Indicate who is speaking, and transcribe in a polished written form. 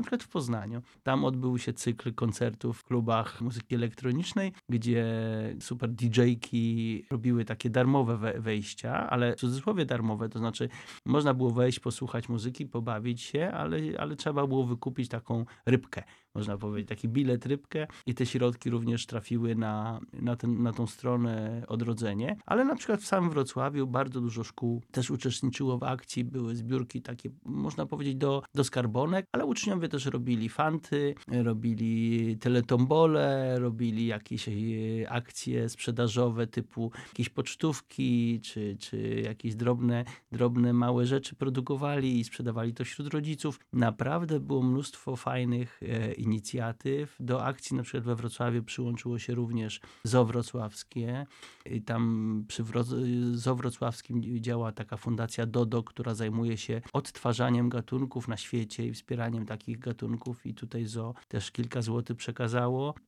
Speaker 1: przykład w Poznaniu. Tam odbył się cykl koncertów w klubach muzyki elektronicznej, gdzie super DJ-ki robiły takie darmowe wejścia, ale w cudzysłowie darmowe, to znaczy można było wejść, posłuchać muzyki, pobawić się, ale trzeba było wykupić taką rybkę, można powiedzieć, taki bilet, rybkę i te środki również trafiły na tą stronę Odrodzenie. Ale na przykład w samym Wrocławiu bardzo dużo szkół też uczestniczyło w akcji, były zbiórki takie, można powiedzieć, do skarbonek, ale uczniowie też robili fanty, robili teletombole, robili jakieś akcje sprzedażowe typu jakieś pocztówki, czy jakieś drobne, małe rzeczy produkowali i sprzedawali to wśród rodziców. Naprawdę było mnóstwo fajnych inicjatyw. Do akcji na przykład we Wrocławiu przyłączyło się również Zoo Wrocławskie. I tam przy Zoo Wrocławskim działa taka fundacja DODO, która zajmuje się odtwarzaniem gatunków na świecie i wspieraniem takich gatunków i tutaj Zoo też kilka złotych przekazało.